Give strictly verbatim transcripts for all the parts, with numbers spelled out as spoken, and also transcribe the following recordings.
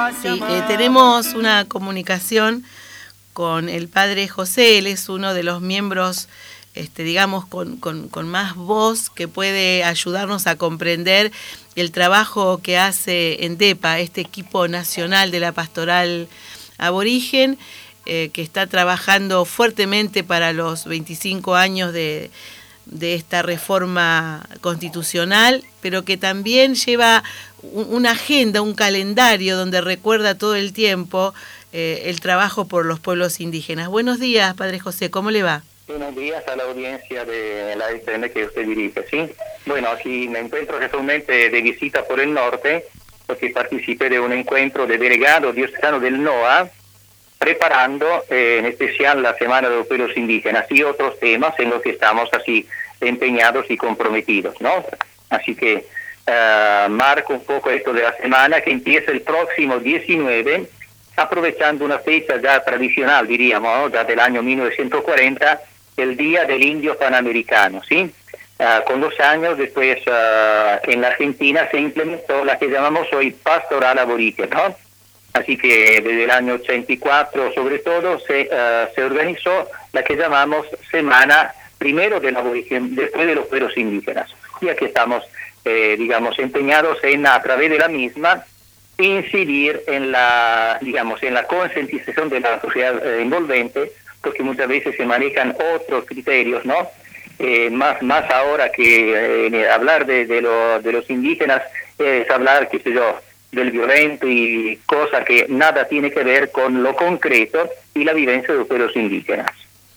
Sí, eh, tenemos una comunicación con el padre José. Él es uno de los miembros, este, digamos, con, con, con más voz, que puede ayudarnos a comprender el trabajo que hace ENDEPA, este equipo nacional de la pastoral aborigen, eh, que está trabajando fuertemente para los veinticinco años de, de esta reforma constitucional, pero que también lleva una agenda, un calendario donde recuerda todo el tiempo eh, el trabajo por los pueblos indígenas. Buenos días, padre José, ¿cómo le va? Buenos días a la audiencia de la F M que usted dirige, ¿sí? Bueno, aquí me encuentro casualmente de visita por el norte, porque participé de un encuentro de delegados diocesanos del N O A, preparando eh, en especial la Semana de los Pueblos Indígenas y otros temas en los que estamos así empeñados y comprometidos, ¿no? Así que uh, marco un poco esto de la semana que empieza el próximo diecinueve, aprovechando una fecha ya tradicional, diríamos, ¿no? Ya del año mil novecientos cuarenta, el Día del Indio Panamericano, ¿sí? Uh, con los años después uh, en la Argentina se implementó la que llamamos hoy Pastoral Aborigen, ¿no? Así que desde el año ochenta y cuatro sobre todo se, uh, se organizó la que llamamos Semana primero del Aborigen, después de los pueblos indígenas. Y aquí estamos, eh, digamos, empeñados en, a través de la misma, incidir en la, digamos, en la concientización de la sociedad eh, envolvente, porque muchas veces se manejan otros criterios, ¿no? Eh, más, más ahora que eh, hablar de, de, lo, de los indígenas es hablar, qué sé yo, del violento y cosa que nada tiene que ver con lo concreto y la vivencia de los pueblos indígenas.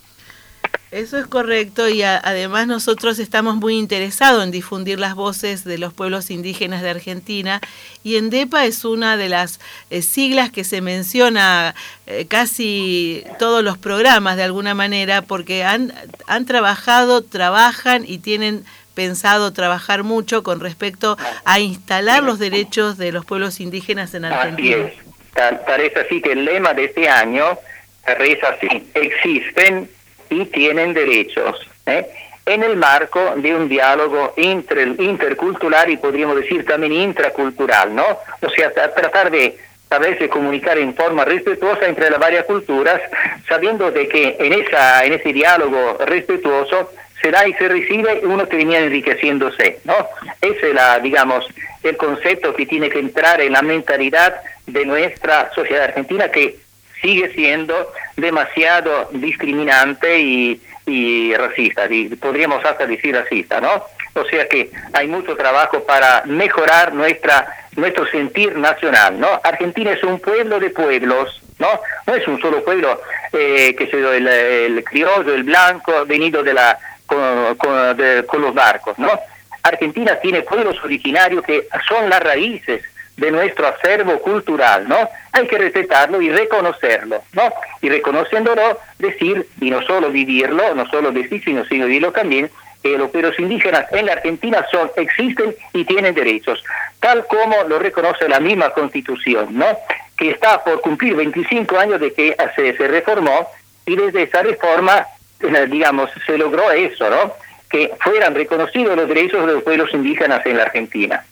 Eso es correcto, y a, además nosotros estamos muy interesados en difundir las voces de los pueblos indígenas de Argentina, y ENDEPA es una de las eh, siglas que se menciona eh, casi todos los programas de alguna manera, porque han, han trabajado, trabajan y tienen pensado trabajar mucho con respecto a instalar los derechos de los pueblos indígenas en Argentina. Así es, tal, parece así que el lema de este año reza así: existen y tienen derechos, ¿eh? en el marco de un diálogo inter, intercultural y podríamos decir también intracultural, ¿no? O sea, tratar de saberse comunicar en forma respetuosa entre las varias culturas, sabiendo de que en esa en ese diálogo respetuoso se da y se recibe, uno termina enriqueciéndose, ¿no? Ese es la, digamos, el concepto que tiene que entrar en la mentalidad de nuestra sociedad argentina, que sigue siendo demasiado discriminante y, y racista, y podríamos hasta decir racista, ¿no? O sea que hay mucho trabajo para mejorar nuestra nuestro sentir nacional, ¿no? Argentina es un pueblo de pueblos, ¿no? No es un solo pueblo, eh, que sea el, el criollo, el blanco, venido de la con, con, de, con los barcos, ¿no? Argentina tiene pueblos originarios que son las raíces de nuestro acervo cultural, ¿no? Hay que respetarlo y reconocerlo, ¿no? Y reconociéndolo, decir, y no solo vivirlo, no solo decir, sino, sino vivirlo también, que los pueblos indígenas en la Argentina son, existen y tienen derechos, tal como lo reconoce la misma Constitución, ¿no? Que está por cumplir veinticinco años de que se, se reformó, y desde esa reforma, digamos, se logró eso, ¿no? Que fueran reconocidos los derechos de los pueblos indígenas en la Argentina.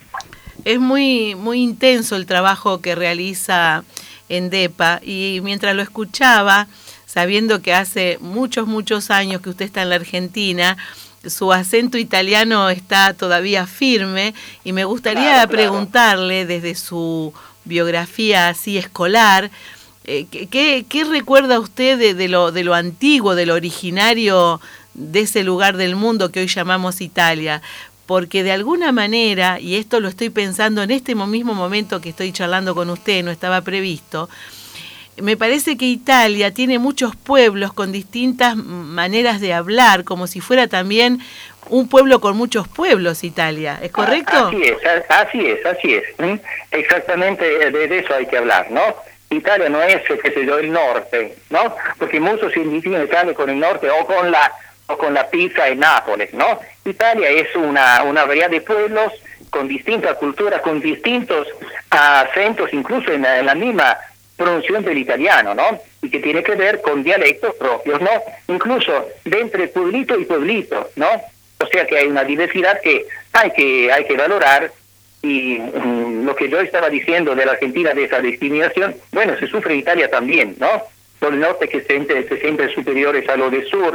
Es muy muy intenso el trabajo que realiza ENDEPA, y mientras lo escuchaba, sabiendo que hace muchos, muchos años que usted está en la Argentina, su acento italiano está todavía firme, y me gustaría claro, preguntarle, claro, desde su biografía así escolar, eh, ¿qué, qué recuerda usted de, de, lo, de lo antiguo, de lo originario de ese lugar del mundo que hoy llamamos Italia? Porque de alguna manera, y esto lo estoy pensando en este mismo momento que estoy charlando con usted, no estaba previsto, me parece que Italia tiene muchos pueblos con distintas maneras de hablar, como si fuera también un pueblo con muchos pueblos, Italia, ¿es correcto? Así es, así es, así es. ¿Mm? Exactamente de eso hay que hablar, ¿no? Italia no es, qué sé yo, el norte, ¿no? Porque muchos se identifican Italia con el norte o con la o con la pizza en Nápoles, ¿no? Italia es una, una variedad de pueblos con distintas culturas, con distintos acentos, incluso en la, en la misma pronunciación del italiano, ¿no? Y que tiene que ver con dialectos propios, ¿no? Incluso de entre pueblito y pueblito, ¿no? O sea que hay una diversidad que hay que, hay que valorar Y um, lo que yo estaba diciendo de la Argentina, de esa discriminación, bueno, se sufre en Italia también, ¿no? Los del norte que se sienten, se sienten superiores a los del sur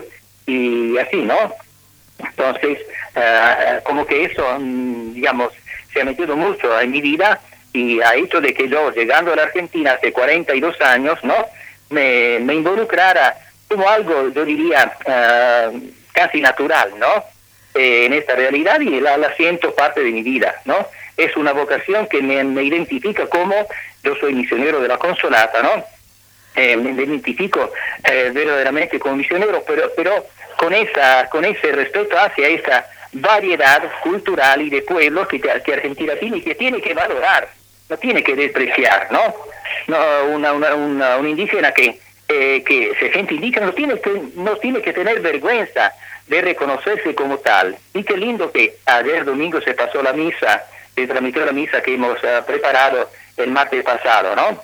y así, ¿no? Entonces, uh, como que eso, um, digamos, se ha metido mucho en mi vida y ha hecho de que yo, llegando a la Argentina hace cuarenta y dos años, ¿no? Me, me involucrara como algo, yo diría, uh, casi natural, ¿no? Eh, en esta realidad y la, la siento parte de mi vida, ¿no? Es una vocación que me, me identifica como yo soy misionero de la Consolata, ¿no? Eh, me identifico eh, verdaderamente como misionero, pero pero con esa con ese respeto hacia esa variedad cultural y de pueblos que, que Argentina tiene y que tiene que valorar, no tiene que despreciar, ¿no? No una una, una un indígena que eh, que se siente indígena no tiene que no tiene que tener vergüenza de reconocerse como tal. Y qué lindo que ayer domingo se pasó la misa, se transmitió la misa que hemos uh, preparado el martes pasado, ¿no?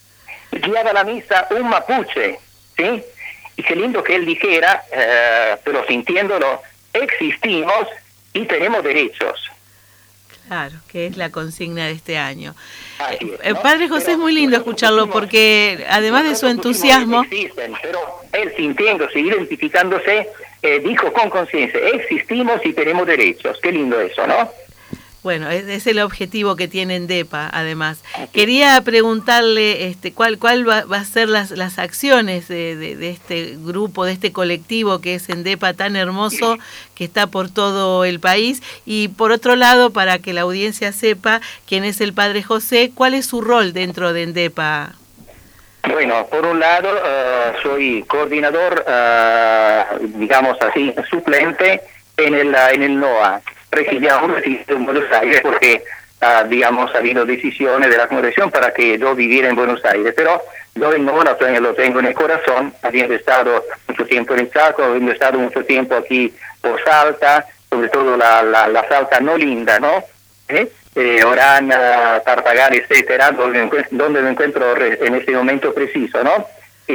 Guiaba la misa un mapuche, ¿sí? Y qué lindo que él dijera, uh, pero sintiéndolo, existimos y tenemos derechos. Claro, que es la consigna de este año. Es, ¿no? El Padre José, pero es muy lindo escucharlo porque además de su entusiasmo... Existen, pero él sintiéndose, identificándose, eh, dijo con conciencia, existimos y tenemos derechos. Qué lindo eso, ¿no? Bueno, es, es el objetivo que tiene ENDEPA, además. Quería preguntarle este, cuál cuál va, va a ser las, las acciones de, de, de este grupo, de este colectivo que es ENDEPA tan hermoso, que está por todo el país. Y por otro lado, para que la audiencia sepa quién es el Padre José, ¿cuál es su rol dentro de ENDEPA? Bueno, por un lado, uh, soy coordinador, uh, digamos así, suplente en el, en el N O A. Residiamos en Buenos Aires porque, uh, digamos, ha habido decisiones de la Congregación para que yo viviera en Buenos Aires, pero yo el N O A lo tengo, lo tengo en el corazón, habiendo estado mucho tiempo en el Chaco, habiendo estado mucho tiempo aquí por Salta, sobre todo la, la, la Salta no linda, ¿no? ¿Eh? Eh, Orán, Tartagal, etcétera, donde, donde me encuentro en este momento preciso, ¿no?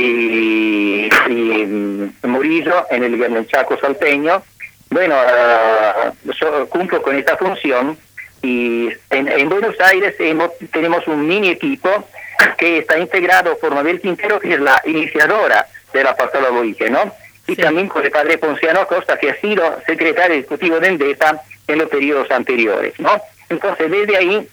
Y, y Murillo, en el, en el Chaco salteño. Bueno, uh, yo cumplo con esta función y en, en Buenos Aires hemos, tenemos un mini equipo que está integrado por Mabel Quintero, que es la iniciadora de la pastoral aborigen, ¿no? Y sí. También con el padre Ponciano Acosta, que ha sido secretario ejecutivo de ENDEPA en los periodos anteriores, ¿no? Entonces, desde ahí,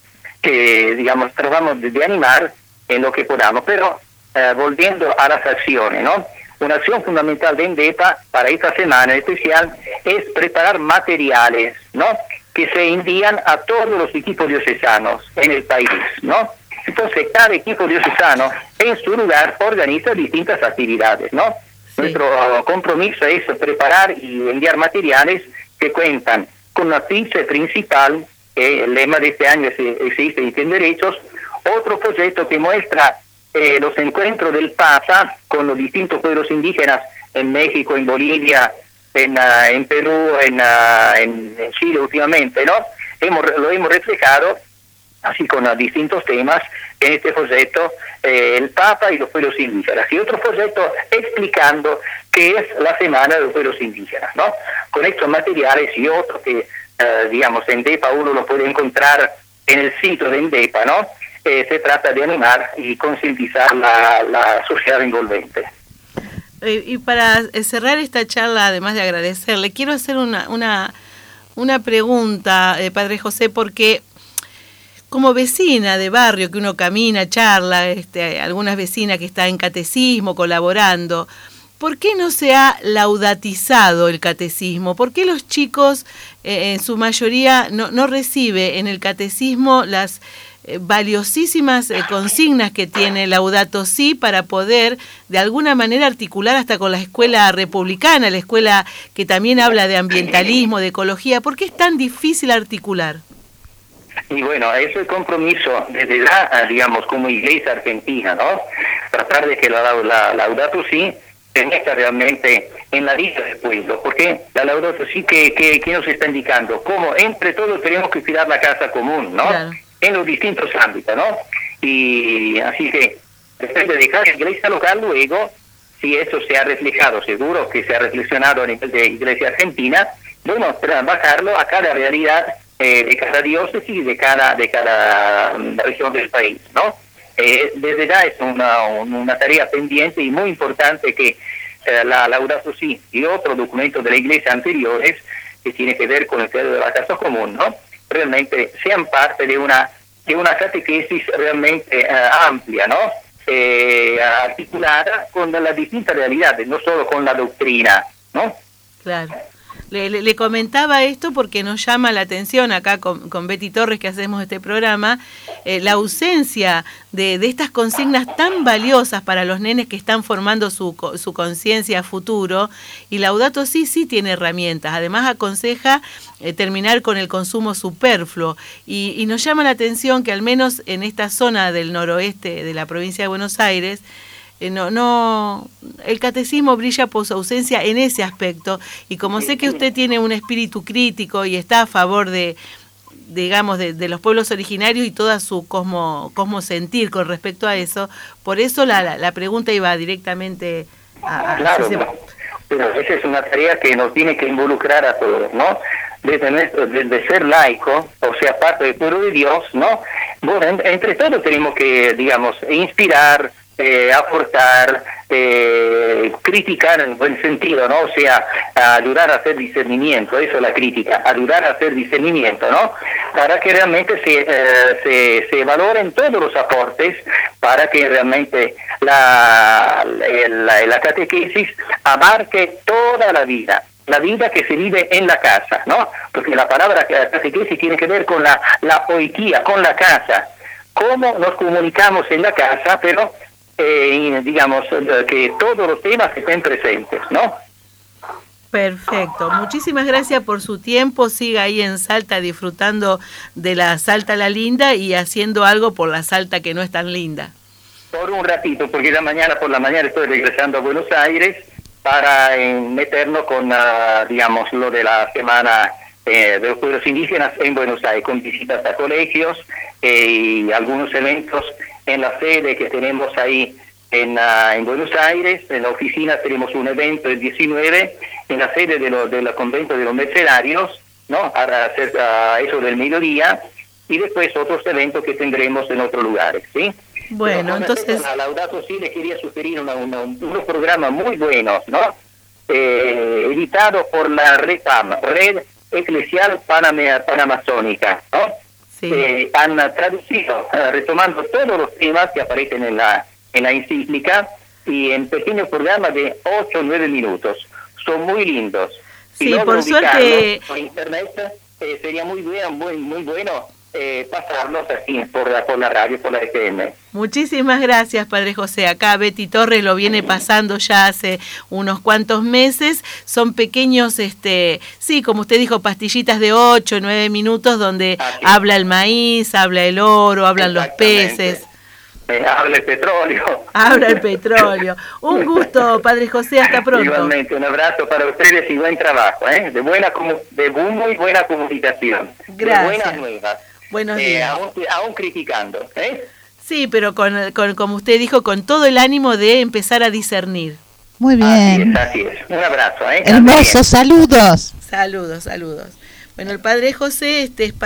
que digamos, tratamos de, de animar en lo que podamos, pero uh, volviendo a las acciones, ¿no? Una acción fundamental de ENDEPA para esta semana en especial es preparar materiales, ¿no? Que se envían a todos los equipos diocesanos en el país, ¿no? Entonces, cada equipo diocesano en su lugar organiza distintas actividades, ¿no? Sí. Nuestro compromiso es preparar y enviar materiales que cuentan con una ficha principal, que el lema de este año es Existe y tiene derechos, otro proyecto que muestra Eh, los encuentros del Papa con los distintos pueblos indígenas en México, en Bolivia, en, uh, en Perú, en, uh, en, en Chile últimamente, ¿no? Hemos, lo hemos reflejado, así con uh, distintos temas, en este proyecto, eh, el Papa y los pueblos indígenas. Y otro proyecto explicando qué es la Semana de los Pueblos Indígenas, ¿no? Con estos materiales y otros que, uh, digamos, en ENDEPA uno lo puede encontrar en el sitio de ENDEPA, ¿no? Eh, se trata de animar y concientizar la, la sociedad envolvente. Eh, y para cerrar esta charla, además de agradecerle, quiero hacer una una, una pregunta, eh, Padre José, porque como vecina de barrio que uno camina, charla, este, algunas vecinas que están en catecismo, colaborando, ¿por qué no se ha laudatizado el catecismo? ¿Por qué los chicos, eh, en su mayoría, no, no recibe en el catecismo las Eh, valiosísimas eh, consignas que tiene Laudato Si para poder de alguna manera articular hasta con la escuela republicana, la escuela que también habla de ambientalismo, de ecología? ¿Por qué es tan difícil articular? Y bueno, eso es el compromiso desde la, digamos, como iglesia argentina, ¿no? Tratar de que la, la Laudato Si se meta realmente en la vida del pueblo, porque la Laudato Si que, que, que nos está indicando, cómo entre todos tenemos que cuidar la casa común, ¿no? Claro. En los distintos ámbitos, ¿no? Y así que depende de cada iglesia local luego, si eso se ha reflejado, seguro que se ha reflexionado a nivel de iglesia argentina, bueno, trabajarlo a cada realidad eh, de cada diócesis y de cada, de cada región del país, ¿no? Eh, desde ya es una, una tarea pendiente y muy importante que eh, la Laudato Si y otros documentos de la Iglesia anteriores que tiene que ver con el credo de la casa común, ¿no? Realmente sean parte de una de una catequesis realmente eh, amplia, ¿no? Eh, articulada con las distintas realidades, no solo con la doctrina, ¿no? Claro. Le, le, le comentaba esto porque nos llama la atención acá con, con Betty Torres, que hacemos este programa, eh, la ausencia de, de estas consignas tan valiosas para los nenes que están formando su, su conciencia a futuro, y Laudato Si sí tiene herramientas, además aconseja eh, terminar con el consumo superfluo, y, y nos llama la atención que al menos en esta zona del noroeste de la provincia de Buenos Aires, No, no, el catecismo brilla por su ausencia en ese aspecto, y como sé que usted tiene un espíritu crítico y está a favor de, digamos, de, de los pueblos originarios y toda su cosmo, cosmo sentir con respecto a eso, por eso la, la, la pregunta iba directamente a... a claro, ese... no, pero esa es una tarea que nos tiene que involucrar a todos, ¿no? Desde, nuestro, desde ser laico, o sea, parte del pueblo de Dios, ¿no? Bueno, en, entre todos tenemos que, digamos, inspirar, Eh, aportar, eh, criticar en buen sentido, ¿no? O sea, ayudar a hacer discernimiento, eso es la crítica, ayudar a hacer discernimiento, ¿no? Para que realmente se, eh, se, se valoren todos los aportes, para que realmente la, la, la catequesis abarque toda la vida, la vida que se vive en la casa, ¿no? Porque la palabra catequesis tiene que ver con la, la poiquía, con la casa, cómo nos comunicamos en la casa, pero Eh, digamos, que todos los temas estén presentes, ¿no? Perfecto, muchísimas gracias por su tiempo, siga ahí en Salta disfrutando de la Salta la linda y haciendo algo por la Salta que no es tan linda. Por un ratito, porque ya mañana por la mañana estoy regresando a Buenos Aires para eh, meternos con, uh, digamos, lo de la semana eh, de los pueblos indígenas en Buenos Aires, con visitas a colegios eh, y algunos eventos en la sede que tenemos ahí en, uh, en Buenos Aires. En la oficina tenemos un evento el diecinueve, en la sede de lo, del convento de los mercenarios, ¿no? A, hacer, a eso del mediodía, y después otros eventos que tendremos en otros lugares, ¿sí? Bueno, Pero, entonces... A Laudato Si le quería sugerir una, una, unos programas muy buenos, ¿no? Eh, editados por la REPAM, Red Eclesial Paname, Panamazónica, ¿no? Sí. Eh, han traducido, uh, retomando todos los temas que aparecen en la en la encíclica, y en pequeños programas de ocho o nueve minutos. Son muy lindos. Si sí, por suerte... por internet, eh, sería muy bueno, muy, muy bueno eh, pasarlos así por la, por la radio, por la F M. Muchísimas gracias, Padre José. Acá Betty Torres lo viene pasando ya hace unos cuantos meses. Son pequeños, este, sí, como usted dijo, pastillitas de ocho, nueve minutos donde así habla el maíz, habla el oro, hablan los peces. Eh, habla el petróleo. Habla el petróleo. Un gusto, Padre José, hasta pronto. Igualmente, un abrazo para ustedes y buen trabajo, ¿eh? De buena, de muy buena comunicación. Gracias. De buenas nuevas. Buenos eh, días. Aún, aún criticando, ¿eh? Sí, pero con, con, como usted dijo, con todo el ánimo de empezar a discernir. Muy bien. Así es, así es. Un abrazo, ¿eh? Hermosos, saludos. Saludos, saludos. Bueno, el Padre José, este es